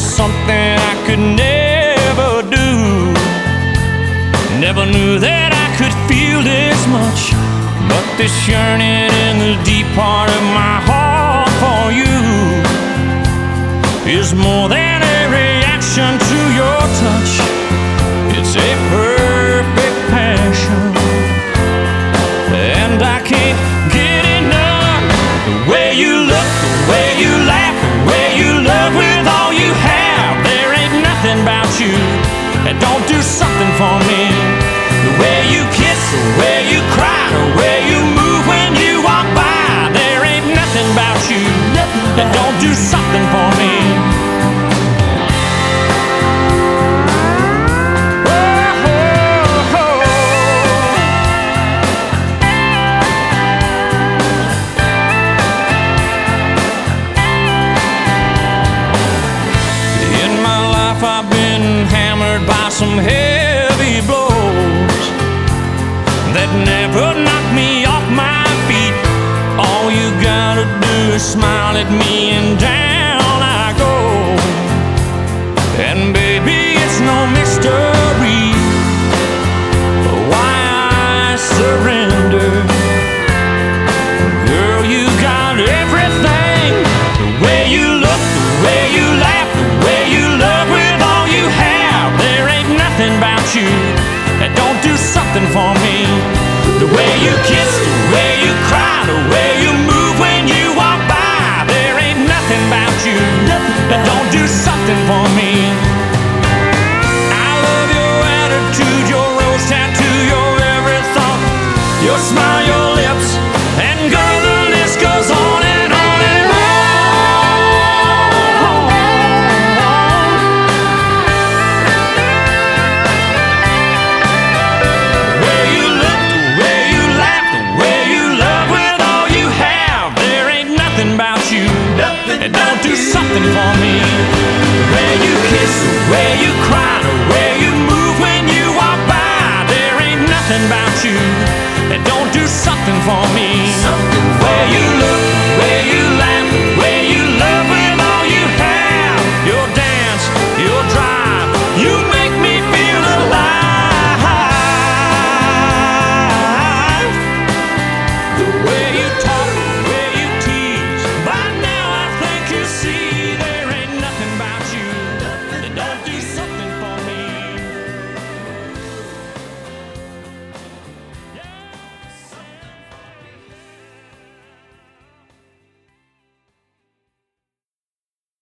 something I could never do. Never knew that I could feel this much, but this yearning in the deep part of my heart for you is more than a reaction to your touch. It's a perfect passion, and I can't get enough. The way you look, the way you laugh, the way you love with all you have. There ain't nothing about you that don't do something for me. The way you kiss, the way you cry, the way you move when you walk by. There ain't nothing about you that don't do something for me. I've been hammered by some heavy blows that never knocked me off my feet. All you gotta do is smile at me and down I go. And baby, it's no mystery why I surrender. Girl, you got everything. The way you look, the way you laugh, the way you love with all you have. There ain't nothing about you that don't do something for me. The way you kiss, the way you cry, the way you move when you walk by. There ain't nothing about you that don't do something for me. I love your attitude, your rose tattoo, your every thought, your smile, your lips, and girl, the list goes on and on and on. The way you look, the way you laugh, the way you love with all you have. There ain't nothing about you that don't do something for me. The way you kiss, the way you cry, the way you move when you walk by. There ain't nothing about you that don't do something for me.